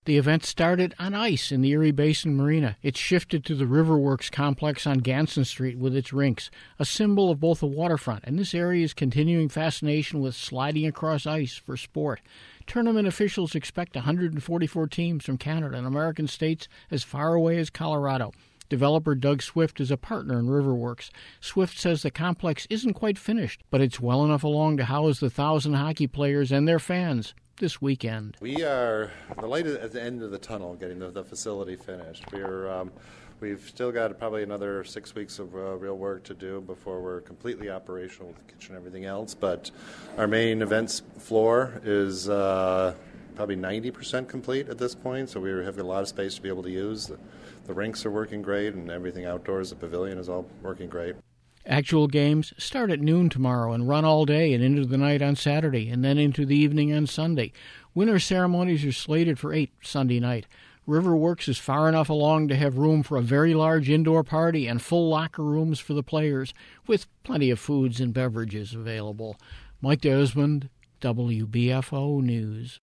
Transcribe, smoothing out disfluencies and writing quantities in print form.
The event started on ice in the Erie Basin Marina. It shifted to the Riverworks complex on Ganson Street with its rinks, a symbol of both the waterfront and this area's continuing fascination with sliding across ice for sport. Tournament officials expect 144 teams from Canada and American states as far away as Colorado. Developer Doug Swift is a partner in Riverworks. Swift says the complex isn't quite finished, but it's well enough along to house the 1,000 hockey players and their fans this weekend. We are the light at the end of the tunnel, getting the facility finished. We've still got probably another 6 weeks of real work to do before we're completely operational with the kitchen and everything else. But our main events floor is probably 90% complete at this point, so we have a lot of space to be able to use. The rinks are working great, and everything outdoors, the pavilion is all working great. Actual games start at noon tomorrow and run all day and into the night on Saturday and then into the evening on Sunday. Winter ceremonies are slated for 8 Sunday night. Riverworks is far enough along to have room for a very large indoor party and full locker rooms for the players, with plenty of foods and beverages available. Mike Desmond, WBFO News.